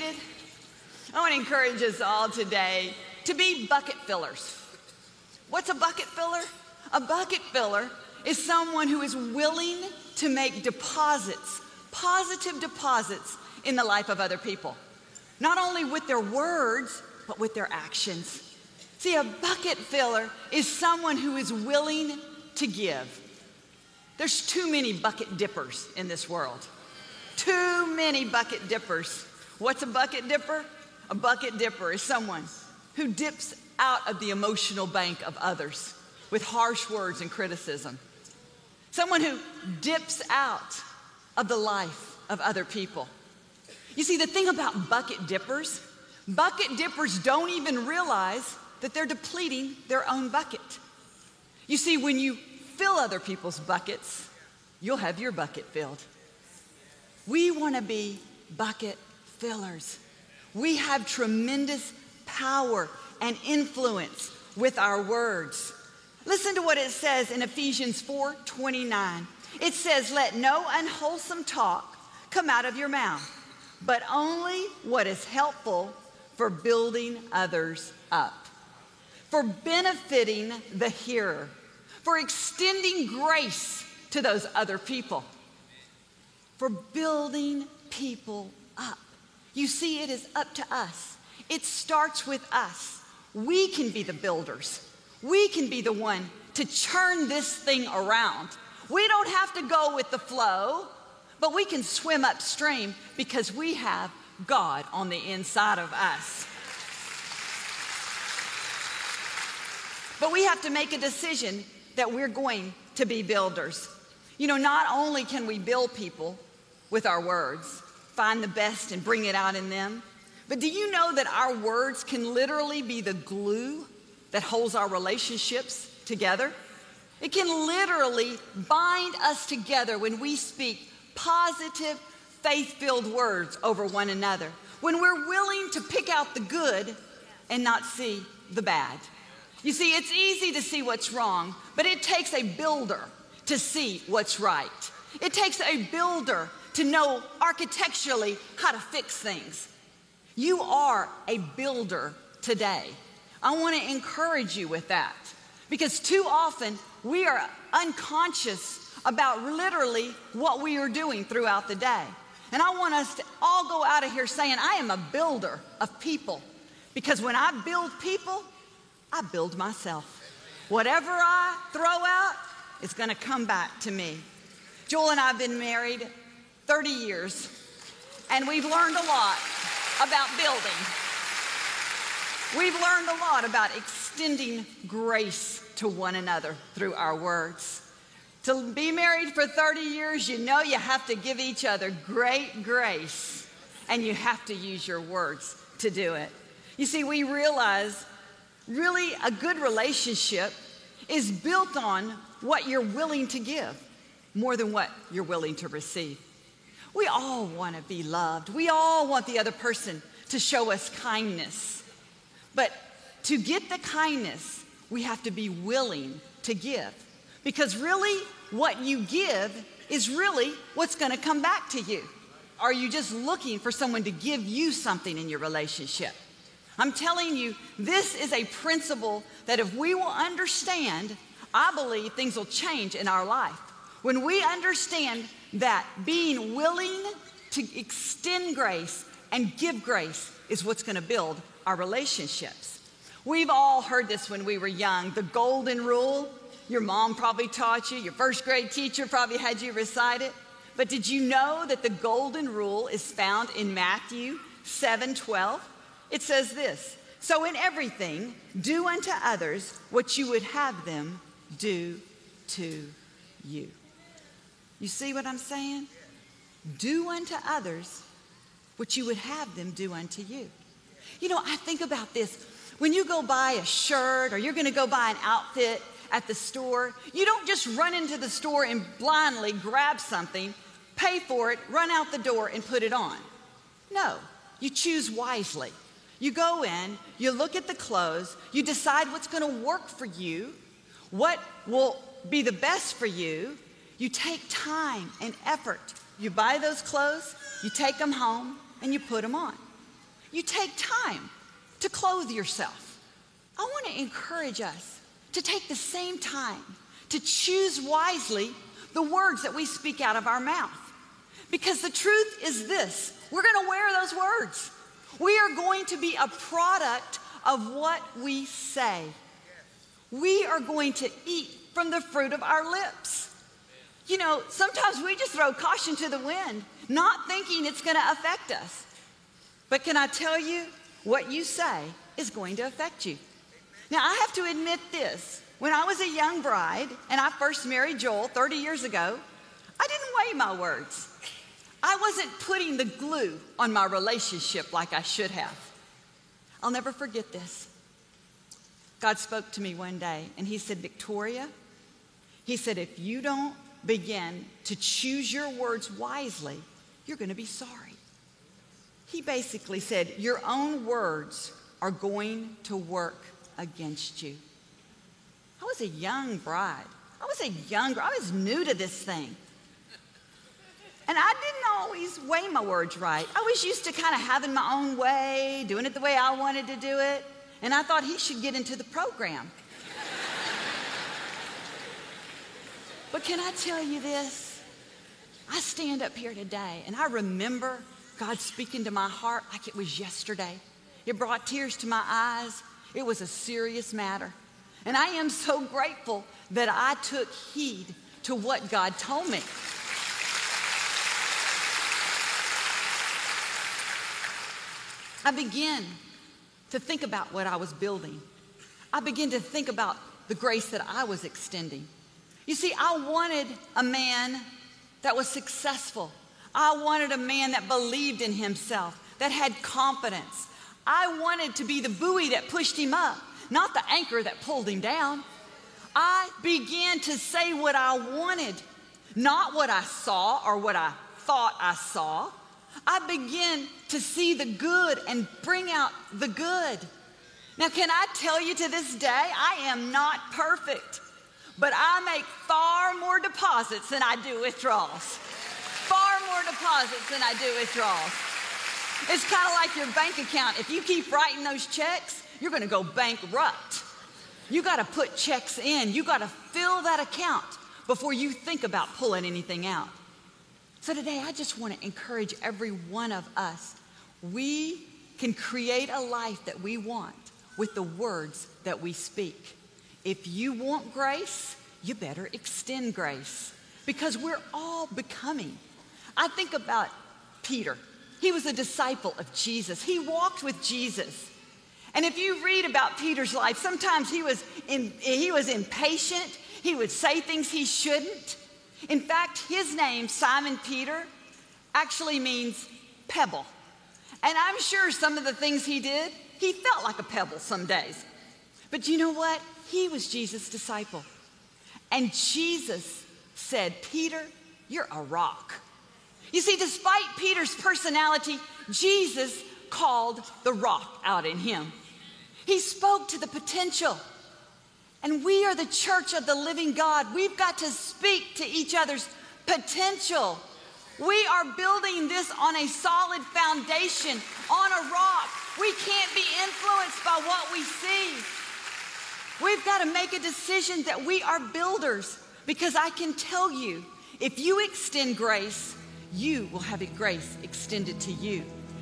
seated? I want to encourage us all today to be bucket fillers. What's a bucket filler? A bucket filler is someone who is willing to make deposits, positive deposits in the life of other people. Not only with their words, but with their actions. See, a bucket filler is someone who is willing to give. There's too many bucket dippers in this world. Too many bucket dippers. What's a bucket dipper? A bucket dipper is someone who dips out of the emotional bank of others with harsh words and criticism. Someone who dips out of the life of other people. You see, the thing about bucket dippers don't even realize that they're depleting their own bucket. You see, when you fill other people's buckets, you'll have your bucket filled. We want to be bucket fillers. We have tremendous power and influence with our words. Listen to what it says in Ephesians 4:29. It says, "Let no unwholesome talk come out of your mouth, but only what is helpful for building others up, for benefiting the hearer, for extending grace to those other people, for building people up." You see, it is up to us. It starts with us. We can be the builders. We can be the one to churn this thing around. We don't have to go with the flow, but we can swim upstream because we have God on the inside of us. But we have to make a decision that we're going to be builders. You know, not only can we build people with our words, find the best and bring it out in them, but do you know that our words can literally be the glue that holds our relationships together? It can literally bind us together when we speak positive, faith-filled words over one another, when we're willing to pick out the good and not see the bad. You see, it's easy to see what's wrong, but it takes a builder to see what's right. It takes a builder to know architecturally how to fix things. You are a builder today. I want to encourage you with that, because too often we are unconscious about literally what we are doing throughout the day. And I want us to all go out of here saying, I am a builder of people, because when I build people, I build myself. Whatever I throw out, it's going to come back to me. Joel and I have been married 30 years, and we've learned a lot about building. We've learned a lot about extending grace to one another through our words. To be married for 30 years, you know you have to give each other great grace, and you have to use your words to do it. You see, we realize really a good relationship is built on what you're willing to give more than what you're willing to receive. We all want to be loved. We all want the other person to show us kindness. But to get the kindness, we have to be willing to give. Because really, what you give is really what's going to come back to you. Are you just looking for someone to give you something in your relationship? I'm telling you, this is a principle that if we will understand, I believe things will change in our life. When we understand that being willing to extend grace and give grace is what's going to build our relationships. We've all heard this when we were young, the golden rule. Your mom probably taught you, your first grade teacher probably had you recite it. But did you know that the golden rule is found in Matthew 7:12? It says this, "So in everything, do unto others what you would have them do to you." You see what I'm saying? Do unto others what you would have them do unto you. You know, I think about this. When you go buy a shirt or you're going to go buy an outfit at the store, you don't just run into the store and blindly grab something, pay for it, run out the door, and put it on. No, you choose wisely. You go in, you look at the clothes, you decide what's going to work for you, what will be the best for you. You take time and effort. You buy those clothes, you take them home, and you put them on. you take time to clothe yourself. I want to encourage us to take the same time to choose wisely the words that we speak out of our mouth. Because the truth is this, we're going to wear those words. We are going to be a product of what we say. We are going to eat from the fruit of our lips. You know, sometimes we just throw caution to the wind, not thinking it's going to affect us. But can I tell you, what you say is going to affect you. Now, I have to admit this. When I was a young bride and I first married Joel 30 years ago, I didn't weigh my words. I wasn't putting the glue on my relationship like I should have. I'll never forget this. God spoke to me one day and he said, Victoria, he said, if you don't begin to choose your words wisely, you're going to be sorry. He basically said, your own words are going to work against you. I was a young bride. I was new to this thing. And I didn't always weigh my words right. I was used to kind of having my own way, doing it the way I wanted to do it. And I thought he should get into the program. But can I tell you this? I stand up here today and I remember God speaking to my heart like it was yesterday. It brought tears to my eyes. It was a serious matter. And I am so grateful that I took heed to what God told me. I began to think about what I was building. I began to think about the grace that I was extending. You see, I wanted a man that was successful. I wanted a man that believed in himself, that had confidence. I wanted to be the buoy that pushed him up, not the anchor that pulled him down. I began to say what I wanted, not what I saw or what I thought I saw. I began to see the good and bring out the good. Now, can I tell you to this day, I am not perfect, but I make far more deposits than I do withdrawals. Far more deposits than I do withdrawals. It's kind of like your bank account. If you keep writing those checks, you're going to go bankrupt. You got to put checks in. You got to fill that account before you think about pulling anything out. So today, I just want to encourage every one of us. We can create a life that we want with the words that we speak. If you want grace, you better extend grace because we're all becoming. I think about Peter. He was a disciple of Jesus. He walked with Jesus. And if you read about Peter's life, sometimes he was impatient. He would say things he shouldn't. In fact, his name, Simon Peter, actually means pebble. And I'm sure some of the things he did, he felt like a pebble some days. But you know what? He was Jesus' disciple. And Jesus said, Peter, you're a rock. You see, despite Peter's personality, Jesus called the rock out in him. He spoke to the potential. And we are the church of the living God. We've got to speak to each other's potential. We are building this on a solid foundation, on a rock. We can't be influenced by what we see. We've got to make a decision that we are builders, because I can tell you, if you extend grace, you will have grace extended to you.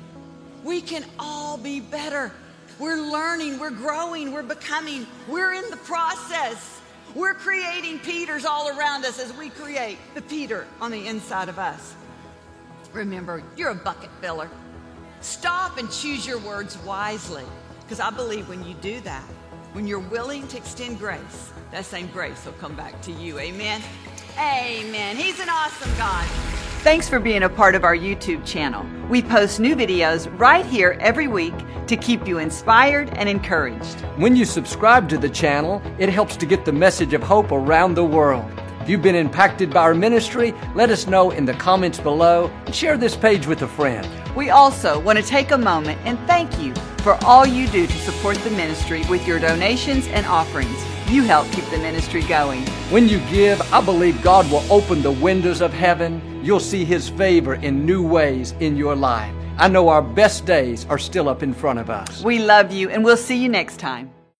We can all be better. We're learning, we're growing, we're becoming, we're in the process. We're creating Peters all around us as we create the Peter on the inside of us. Remember, you're a bucket filler. Stop and choose your words wisely, because I believe when you do that, when you're willing to extend grace, that same grace will come back to you. Amen? Amen. He's an awesome God. Thanks for being a part of our YouTube channel. We post new videos right here every week to keep you inspired and encouraged. When you subscribe to the channel, it helps to get the message of hope around the world. If you've been impacted by our ministry, let us know in the comments below and share this page with a friend. We also want to take a moment and thank you for all you do to support the ministry with your donations and offerings. You help keep the ministry going. When you give, I believe God will open the windows of heaven. You'll see His favor in new ways in your life. I know our best days are still up in front of us. We love you, and we'll see you next time.